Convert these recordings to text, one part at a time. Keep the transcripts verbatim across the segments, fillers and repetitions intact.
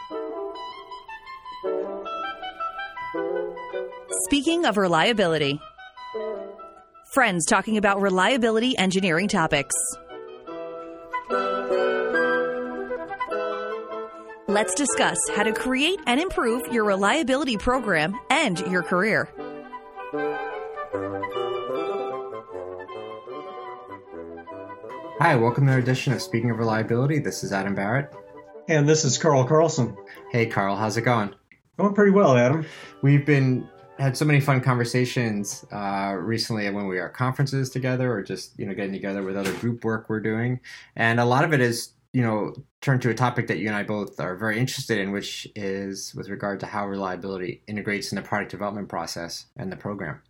Speaking of reliability, friends talking about reliability engineering topics. Let's discuss how to create and improve your reliability program and your career. Hi, welcome to our edition of Speaking of Reliability. This is Adam Barrett. And this is Carl Carlson. Hey, Carl, how's it going? Going pretty well, Adam. We've been had so many fun conversations uh, recently when we are at conferences together or just, you know, getting together with other group work we're doing. And a lot of it is, you know, turned to a topic that you and I both are very interested in, which is with regard to how reliability integrates in the product development process and the program.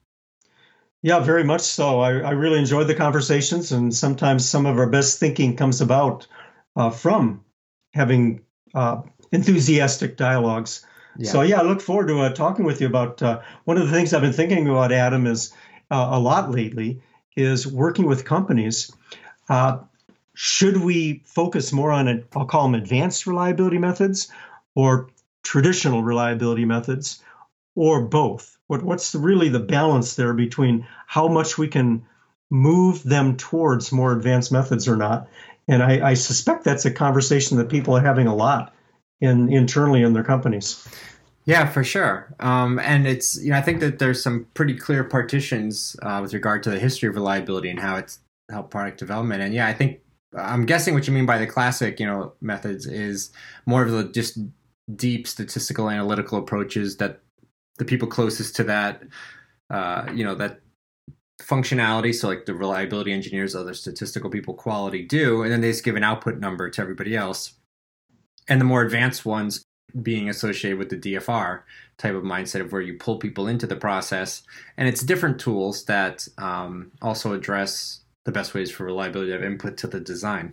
Yeah, very much so. I, I really enjoyed the conversations, and sometimes some of our best thinking comes about uh, from having uh, enthusiastic dialogues. Yeah. So, yeah, I look forward to uh, talking with you about uh, one of the things I've been thinking about, Adam, is uh, a lot lately is working with companies. Uh, should we focus more on, it, I'll call them advanced reliability methods or traditional reliability methods, or both? What, what's the, really the balance there between how much we can move them towards more advanced methods or not? And I, I suspect that's a conversation that people are having a lot in internally in their companies. Yeah, for sure. Um, and it's, you know, I think that there's some pretty clear partitions uh, with regard to the history of reliability and how it's helped product development. And yeah, I think I'm guessing what you mean by the classic, you know, methods is more of the just deep statistical analytical approaches that the people closest to that, uh, you know, that functionality. So like the reliability engineers, other statistical people, quality do, and then they just give an output number to everybody else. And the more advanced ones being associated with the D F R type of mindset of where you pull people into the process. And it's different tools that um, also address the best ways for reliability of input to the design.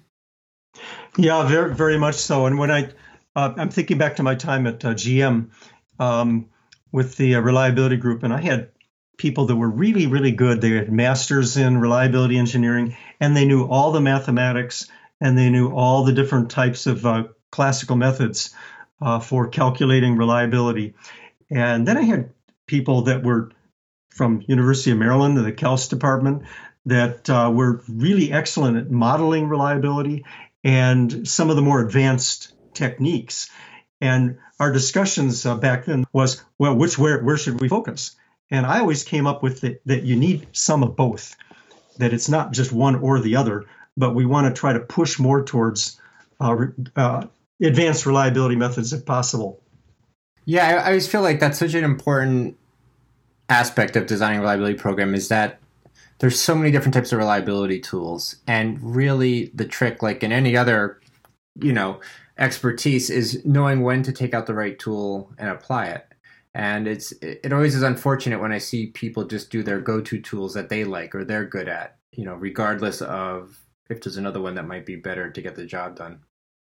Yeah, very, very much so. And when I, uh, I'm thinking back to my time at uh, G M um, with the uh, reliability group, and I had people that were really, really good. They had masters in reliability engineering, and they knew all the mathematics, and they knew all the different types of uh, classical methods uh, for calculating reliability. And then I had people that were from University of Maryland, the C A L S department, that uh, were really excellent at modeling reliability and some of the more advanced techniques. And our discussions uh, back then was, well, which where where should we focus? And I always came up with the, that you need some of both, that it's not just one or the other, but we want to try to push more towards uh, uh, advanced reliability methods if possible. Yeah, I, I always feel like that's such an important aspect of designing a reliability program is that there's so many different types of reliability tools. And really the trick, like in any other, you know, expertise, is knowing when to take out the right tool and apply it. And it's it always is unfortunate when I see people just do their go-to tools that they like or they're good at, you know, regardless of if there's another one that might be better to get the job done.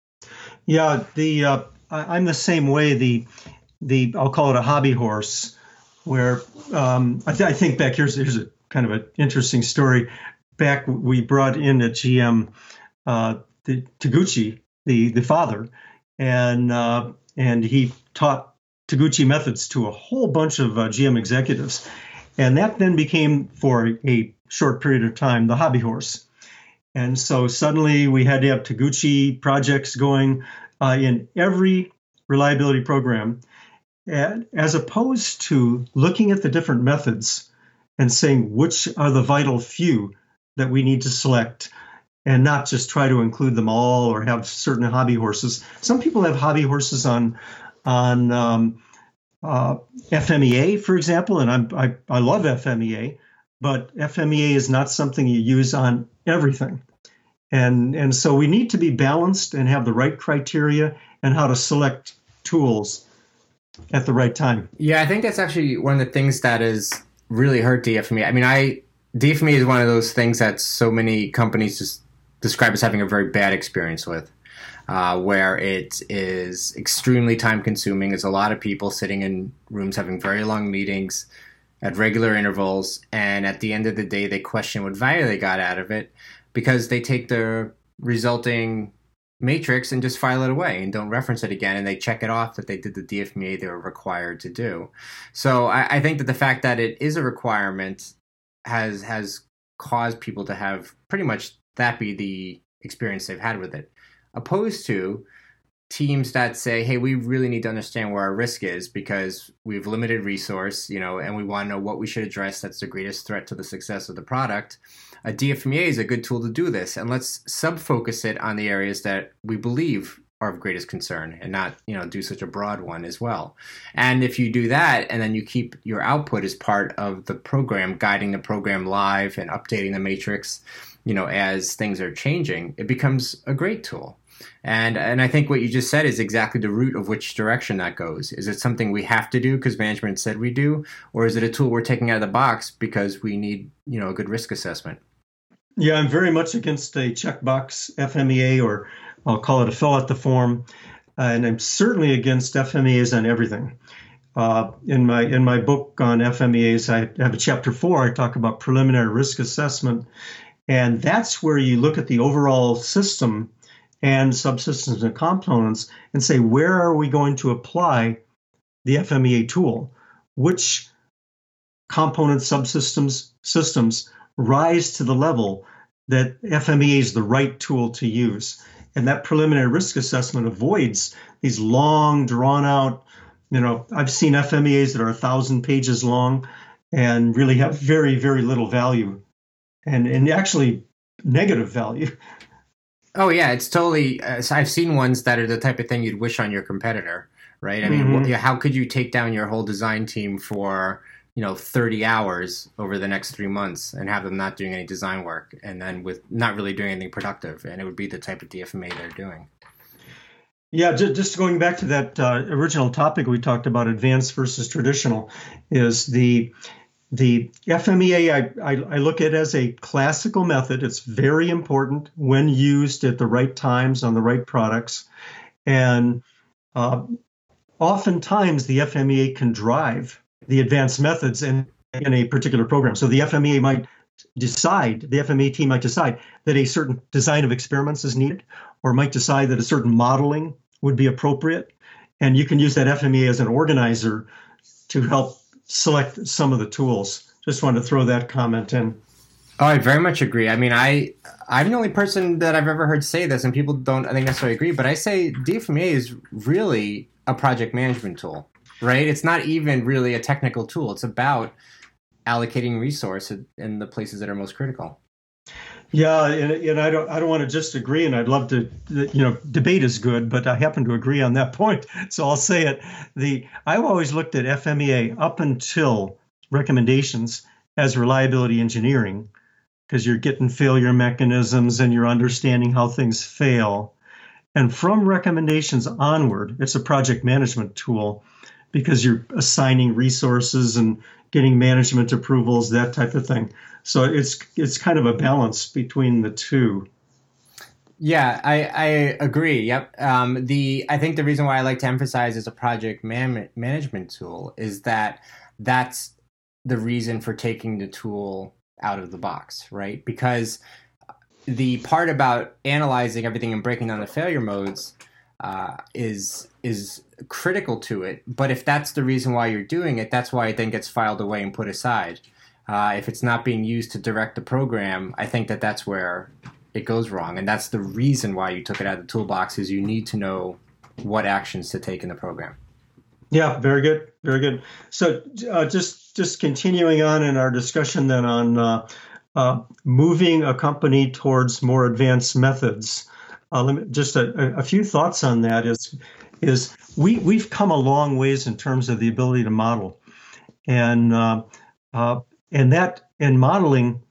Yeah, the uh, I'm the same way. The the I'll call it a hobby horse, where um, I, th- I think back here's here's a kind of an interesting story. Back we brought in at G M uh, the Taguchi, the the father, and uh, and he taught Taguchi methods to a whole bunch of uh, G M executives. And that then became, for a short period of time, the hobby horse. And so suddenly we had to have Taguchi projects going uh, in every reliability program, and, as opposed to looking at the different methods and saying which are the vital few that we need to select and not just try to include them all or have certain hobby horses. Some people have hobby horses on on um, uh, F M E A, for example, and I'm, I, I love F M E A, but F M E A is not something you use on everything. And, and so we need to be balanced and have the right criteria and how to select tools at the right time. Yeah, I think that's actually one of the things that has really hurt D F M E A. I mean, I D F M E A is one of those things that so many companies just describe as having a very bad experience with. Uh, where it is extremely time consuming. It's a lot of people sitting in rooms having very long meetings at regular intervals. And at the end of the day, they question what value they got out of it because they take the resulting matrix and just file it away and don't reference it again, and they check it off that they did the D F M E A they were required to do. So I, I think that the fact that it is a requirement has has caused people to have pretty much that be the experience they've had with it, opposed to teams that say, hey, we really need to understand where our risk is because we've limited resource, you know, and we want to know what we should address that's the greatest threat to the success of the product. A D F M E A is a good tool to do this, and let's sub-focus it on the areas that we believe are of greatest concern and not, you know, do such a broad one as well. And if you do that, and then you keep your output as part of the program, guiding the program live and updating the matrix, you know, as things are changing, it becomes a great tool. And and I think what you just said is exactly the root of which direction that goes. Is it something we have to do because management said we do, or is it a tool we're taking out of the box because we need, you know, a good risk assessment? Yeah, I'm very much against a checkbox F M E A, or I'll call it a fill out the form, uh, and I'm certainly against F M E As on everything. Uh, in my in my book on F M E As, I have a chapter four. I talk about preliminary risk assessment, and that's where you look at the overall system and subsystems and components and say, where are we going to apply the F M E A tool? Which component subsystems systems rise to the level that F M E A is the right tool to use? And that preliminary risk assessment avoids these long, drawn out, you know, I've seen F M E As that are a thousand pages long and really have very, very little value and, and actually negative value. Oh, yeah, it's totally, uh, I've seen ones that are the type of thing you'd wish on your competitor, right? I mean, mm-hmm. wh- how could you take down your whole design team for, you know, thirty hours over the next three months and have them not doing any design work and then with not really doing anything productive? And it would be the type of D F M E A they're doing. Yeah, just going back to that uh, original topic we talked about, advanced versus traditional, is the the F M E A, I, I, I look at it as a classical method. It's very important when used at the right times on the right products. And uh, oftentimes the F M E A can drive the advanced methods in, in a particular program. So the F M E A might decide, the F M E A team might decide that a certain design of experiments is needed, or might decide that a certain modeling would be appropriate. And you can use that F M E A as an organizer to help select some of the tools. Just wanted to throw that comment in. Oh, I very much agree. I mean, I, I'm the only person that I've ever heard say this, and people don't, I think, necessarily agree, but I say D F M E A is really a project management tool, right? It's not even really a technical tool. It's about allocating resource in the places that are most critical. Yeah, and, and I don't I don't want to just agree, and I'd love to, you know, debate is good, but I happen to agree on that point, so I'll say it. The I've always looked at F M E A up until recommendations as reliability engineering, because you're getting failure mechanisms and you're understanding how things fail. And from recommendations onward, it's a project management tool because you're assigning resources and getting management approvals, that type of thing. So it's it's kind of a balance between the two. Yeah, I, I agree. Yep. Um, the I think the reason why I like to emphasize as a project man- management tool is that that's the reason for taking the tool out of the box, right? Because the part about analyzing everything and breaking down the failure modes uh, is is critical to it. But if that's the reason why you're doing it, that's why it then gets filed away and put aside. Uh, if it's not being used to direct the program, I think that that's where it goes wrong. And that's the reason why you took it out of the toolbox, is you need to know what actions to take in the program. Yeah, very good. Very good. So uh, just just continuing on in our discussion then on uh, uh, moving a company towards more advanced methods. Uh, let me, just a, a few thoughts on that is, is we, we've come a long ways in terms of the ability to model. And uh, uh, and that in modeling,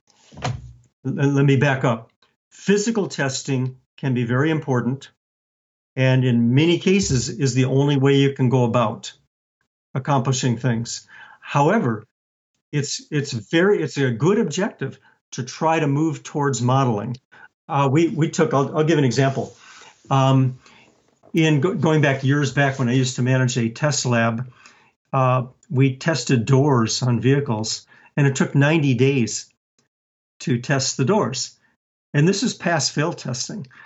let me back up. Physical testing can be very important, and in many cases is the only way you can go about accomplishing things. However, it's it's very it's a good objective to try to move towards modeling. Uh, we we took I'll, I'll give an example. Um, in go, going back years back when I used to manage a test lab, uh, we tested doors on vehicles, and it took ninety days to test the doors. And this is pass-fail testing.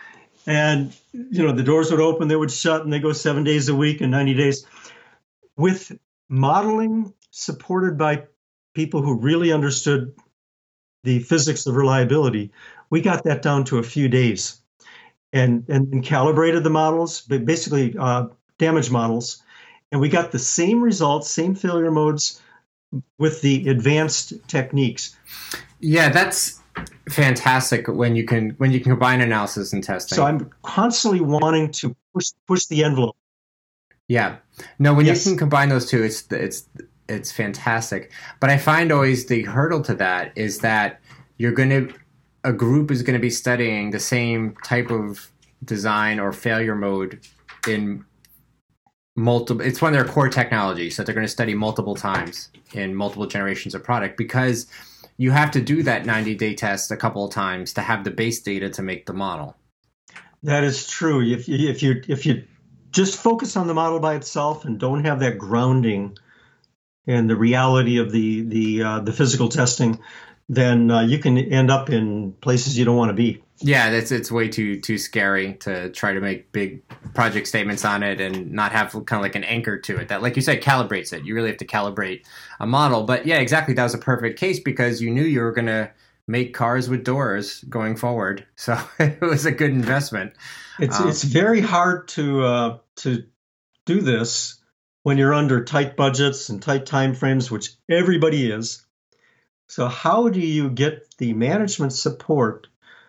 And, you know, the doors would open, they would shut, and they go seven days a week and ninety days. With modeling supported by people who really understood the physics of reliability, we got that down to a few days and, and, and calibrated the models, but basically uh, damage models. And we got the same results, same failure modes with the advanced techniques. Yeah, that's fantastic when you can when you can combine analysis and testing. So I'm constantly wanting to push push the envelope. Yeah, no, when Yes. you can combine those two, it's it's it's fantastic. But I find always the hurdle to that is that you're going to a group is going to be studying the same type of design or failure mode in multiple. It's one of their core technologies that they're going to study multiple times in multiple generations of product, because you have to do that ninety day test a couple of times to have the base data to make the model. That is true. If you, if you if you just focus on the model by itself and don't have that grounding and the reality of the the uh, the physical testing, then uh, you can end up in places you don't want to be. Yeah, that's it's way too too scary to try to make big project statements on it and not have kind of like an anchor to it that, like you said, calibrates it. You really have to calibrate a model. But yeah, exactly. That was a perfect case because you knew you were going to make cars with doors going forward. So it was a good investment. It's Um, it's very hard to uh, to do this when you're under tight budgets and tight time frames, which everybody is. So how do you get the management support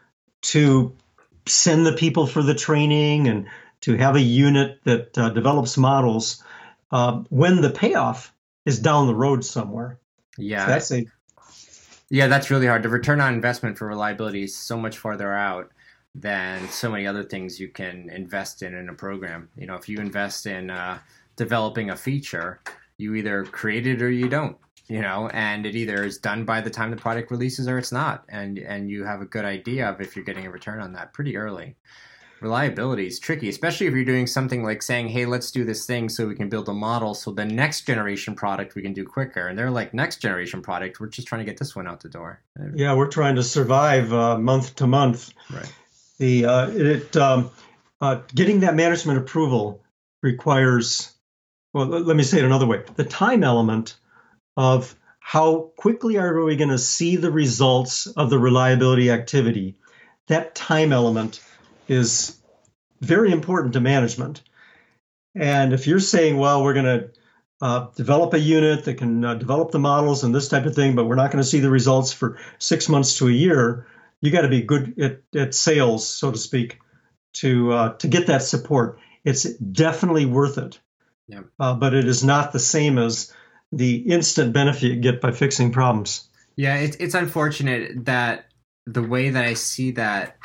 to send the people for the training and to have a unit that uh, develops models uh, when the payoff is down the road somewhere? Yeah, So that's a yeah, that's really hard. The return on investment for reliability is so much farther out than so many other things you can invest in in a program. You know, if you invest in uh, developing a feature, you either create it or you don't. You know, and it either is done by the time the product releases or it's not, and and you have a good idea of if you're getting a return on that pretty early. Reliability is tricky, especially if you're doing something like saying, hey, let's do this thing so we can build a model so the next generation product we can do quicker. And they're like, next generation product, we're just trying to get this one out the door. yeah, we're trying to survive uh, month to month. Right. The uh, it um, uh, getting that management approval requires, well, let let me say it another way. The time element of how quickly are we going to see the results of the reliability activity, that time element is very important to management. And if you're saying, well, we're going to uh, develop a unit that can uh, develop the models and this type of thing, but we're not going to see the results for six months to a year, you got to be good at, at sales, so to speak, to uh, to get that support. It's definitely worth it. Yeah. Uh, but it is not the same as the instant benefit you get by fixing problems. Yeah, it's it's unfortunate that the way that I see that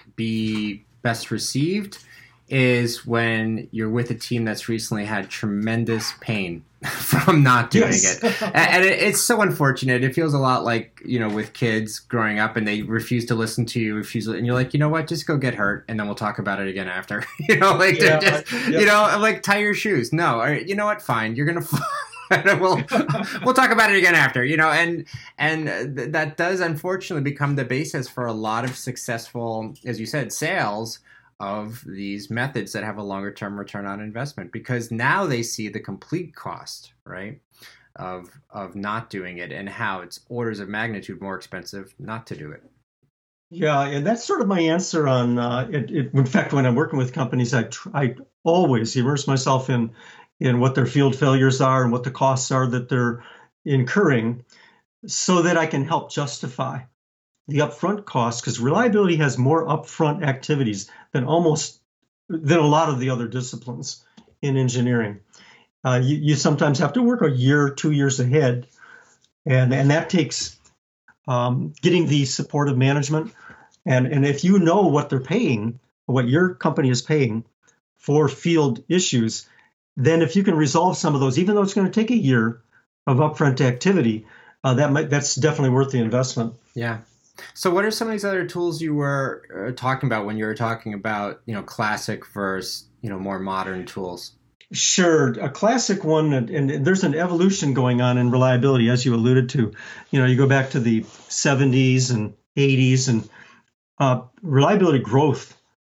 be best received is when you're with a team that's recently had tremendous pain from not doing Yes. it. And, and it, it's so unfortunate. It feels a lot like, you know, with kids growing up and they refuse to listen to you, refuse to, and you're like, you know what, just go get hurt and then we'll talk about it again after. you know, like, Yeah, just, I- yeah. you know, like tie your shoes. No, all right, you know what, fine, you're going to we'll we'll talk about it again after, you know, and and th- that does unfortunately become the basis for a lot of successful, as you said, sales of these methods that have a longer term return on investment, because now they see the complete cost, right, of of not doing it and how it's orders of magnitude more expensive not to do it. Yeah, and that's sort of my answer on. Uh, it, it, in fact, when I'm working with companies, I tr- I always immerse myself in in what their field failures are and what the costs are that they're incurring, so that I can help justify the upfront costs. Because reliability has more upfront activities than almost than a lot of the other disciplines in engineering. Uh, you, you sometimes have to work a year, two years ahead, and and that takes um, getting the support of management. And, and if you know what they're paying, what your company is paying for field issues, then if you can resolve some of those, even though it's going to take a year of upfront activity, uh, that might, that's definitely worth the investment. Yeah. So what are some of these other tools you were uh, talking about when you were talking about, you know, classic versus, you know, more modern tools? Sure. A classic one, and, and there's an evolution going on in reliability, as you alluded to. You know, you go back to the seventies and eighties, and uh, reliability growth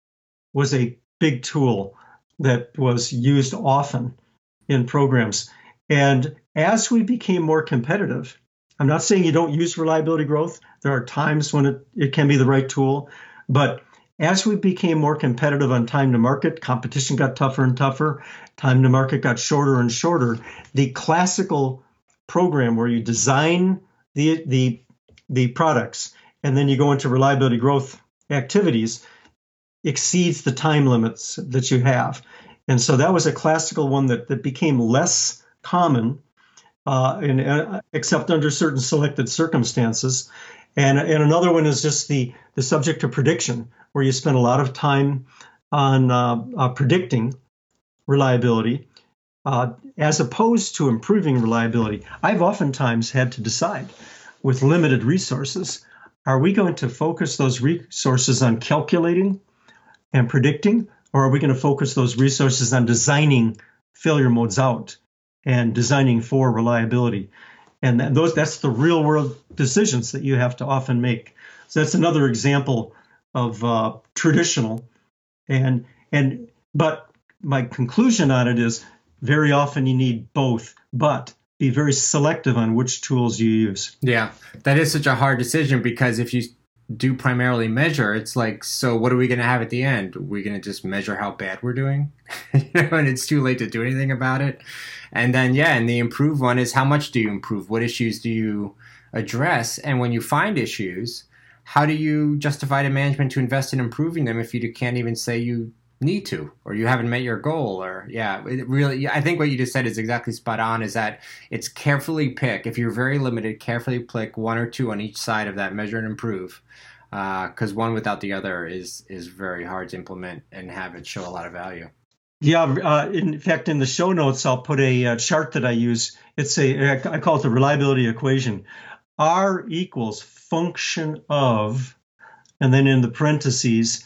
was a big tool that was used often in programs. And as we became more competitive, I'm not saying you don't use reliability growth. There are times when it, it can be the right tool. But as we became more competitive on time to market, competition got tougher and tougher, time to market got shorter and shorter. The classical program where you design the, the, the products and then you go into reliability growth activities exceeds the time limits that you have. And so that was a classical one that, that became less common, uh, and, uh, except under certain selected circumstances. And, and another one is just the, the subject of prediction, where you spend a lot of time on uh, uh, predicting reliability uh, as opposed to improving reliability. I've oftentimes had to decide with limited resources, are we going to focus those resources on calculating and predicting, or are we going to focus those resources on designing failure modes out and designing for reliability? And that, those that's the real world decisions that you have to often make. So that's another example of uh, traditional. And and but my conclusion on it is very often you need both, but be very selective on which tools you use. Yeah, that is such a hard decision, because if you do primarily measure, it's like, so what are we going to have at the end? Are we going to just measure how bad we're doing? You know, and it's too late to do anything about it. And then, yeah, and the improve one is, how much do you improve? What issues do you address? And when you find issues, how do you justify to management to invest in improving them if you can't even say you need to, or you haven't met your goal? Or yeah, it really, I think what you just said is exactly spot on, is that it's carefully pick. If you're very limited, carefully pick one or two on each side of that measure and improve. Because uh, one without the other is is very hard to implement and have it show a lot of value. Yeah, uh, in fact, in the show notes, I'll put a, a chart that I use. It's a, I call it the reliability equation. R equals function of, and then in the parentheses,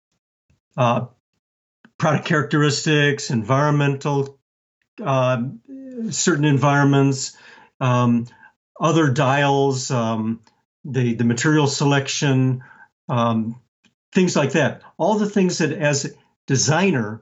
uh, product characteristics, environmental, uh, certain environments, um, other dials, um, the, the material selection, um, things like that. All the things that as a designer,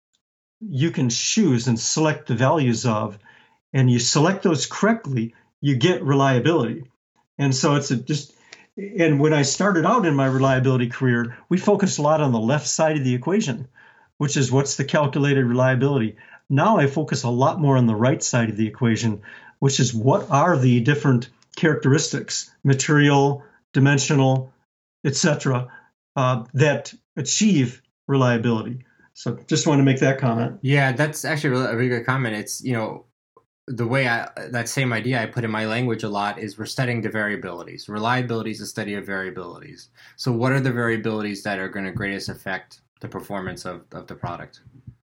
you can choose and select the values of, and you select those correctly, you get reliability. And so it's a just, and when I started out in my reliability career, we focused a lot on the left side of the equation, which is what's the calculated reliability. Now I focus a lot more on the right side of the equation, which is what are the different characteristics, material, dimensional, et cetera, uh, that achieve reliability. So just want to make that comment. Yeah, that's actually a really good comment. It's, you know, the way I, that same idea I put in my language a lot is we're studying the variabilities. Reliability is a study of variabilities. So what are the variabilities that are going to greatest affect the performance of, of the product?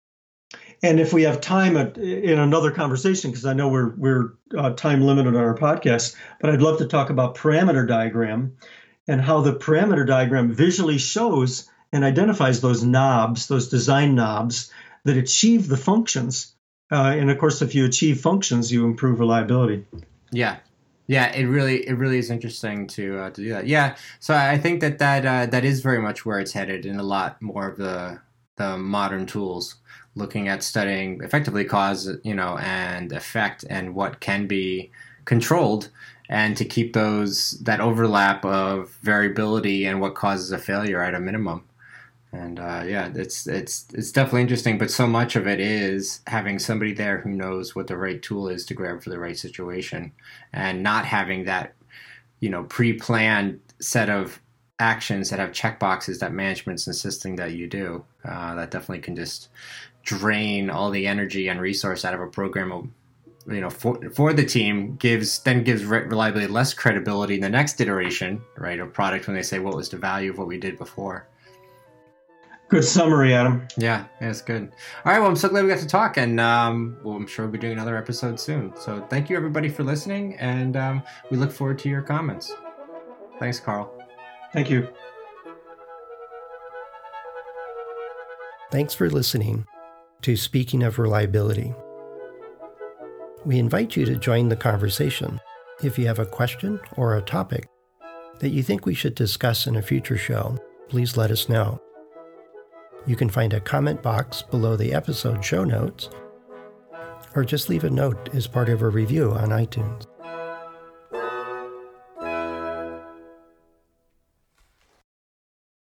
And if we have time in another conversation, because I know we're we're uh, time limited on our podcast, but I'd love to talk about parameter diagram and how the parameter diagram visually shows and identifies those knobs, those design knobs that achieve the functions. Uh, and of course, if you achieve functions, you improve reliability. Yeah. Yeah, it really, it really is interesting to uh, to do that. Yeah, so I think that that uh, that is very much where it's headed in a lot more of the the modern tools, looking at studying effectively cause, you know, and effect, and what can be controlled, and to keep those that overlap of variability and what causes a failure at a minimum. And uh, yeah, it's it's it's definitely interesting, but so much of it is having somebody there who knows what the right tool is to grab for the right situation, and not having that, you know, pre-planned set of actions that have checkboxes that management's insisting that you do. Uh, that definitely can just drain all the energy and resource out of a program. You know, for for the team, gives then gives reliability less credibility in the next iteration, right, of product, when they say, what was the value of what we did before? Good summary, Adam. Yeah, yeah, it's good. All right, well, I'm so glad we got to talk, and um, well, I'm sure we'll be doing another episode soon. So thank you, everybody, for listening, and um, we look forward to your comments. Thanks, Carl. Thank you. Thanks for listening to Speaking of Reliability. We invite you to join the conversation. If you have a question or a topic that you think we should discuss in a future show, please let us know. You can find a comment box below the episode show notes, or just leave a note as part of a review on iTunes.